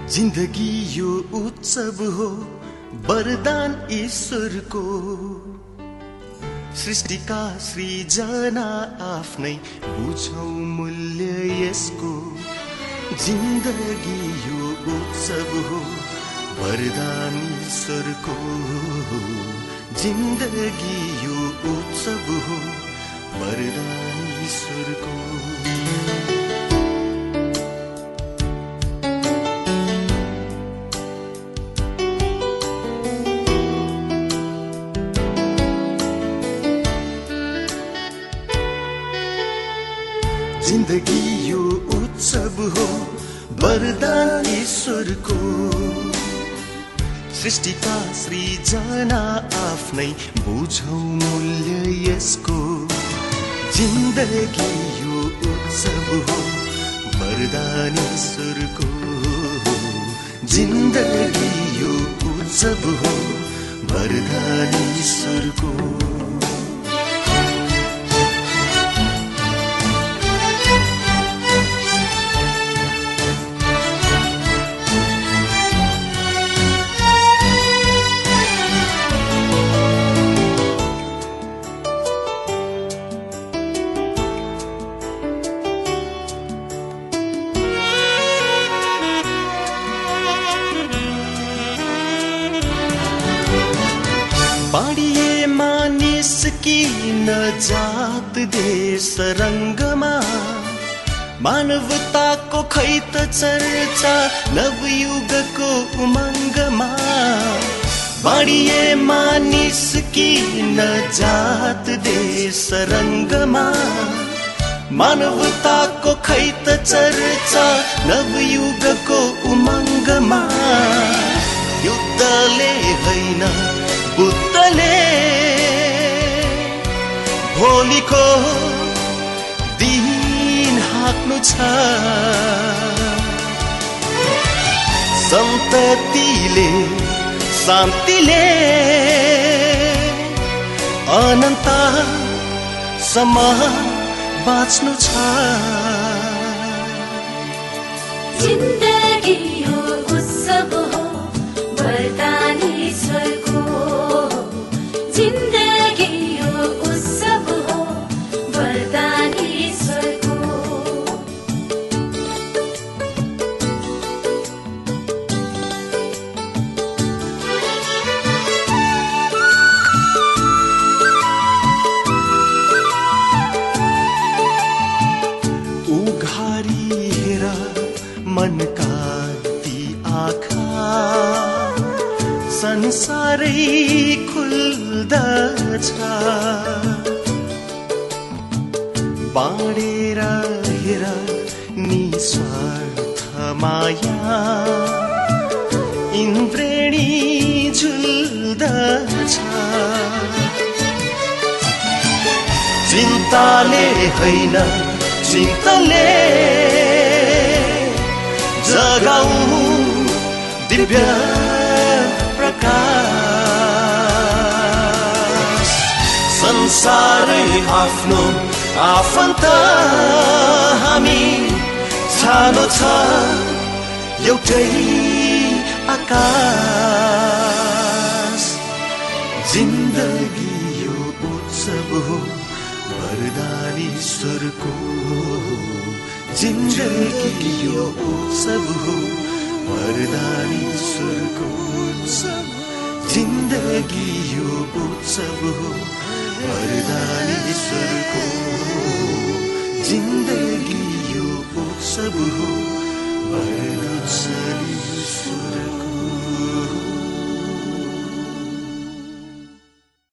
जिन्दगी यो उत्सव हो वरदान ईश्वरको सृष्टिका सृजना आफ्नै बुझौं मूल्य यसको जिन्दगी यो उत्सव हो वरदान ईश्वरको जिन्दगी यो उत्सव हो वरदान ईश्वरको जिन्दगी यो उत्सव हो वरदान ईश्वरको सृष्टिका सृजना आफ्नै बुझौं मूल्य यसको जिन्दगी यो उत्सव हो वरदान ईश्वरको जिन्दगी यो उत्सव हो वरदान ईश्वरको बाँडिए मानिस किन जात देश रङ्गमा मानवताको खै त चर्चा नवयुगको उमङ्गमा बाँडिए मानिस किन जात देश रङ्गमा मानवताको खै त चर्चा नवयुगको उमङ्गमा युद्धले होइन बुद्धले भोलिको दिन हाँक्नु छ सन्ततिले शान्तिले अनन्तसम्म बाँच्नु छ जिन्दगी हो उत्सव हो वरदान ईश्वरको जिन्दगी हो उत्सव हो वरदान ईश्वरको उघारी हेर मनका ती आँखा संसारै खुल्दछ बाँडेर हेर निस्वार्थ माया इन्द्रेणी झुल्दछ चिन्ताले होइन चिन्तले जगाऊ दिव्य प्रकाश संसारै आफ्नो आफन्त हामी छानो छ एउटै आकाश जिन्दगी यो उत्सव हो वरदान ईश्वरको जिन्दगी यो उत्सव हो वरदान ईश्वरको जिन्दगी यो उत्सव हो वरदान ईश्वरको जिन्दगी यो उत्सव हो वरदान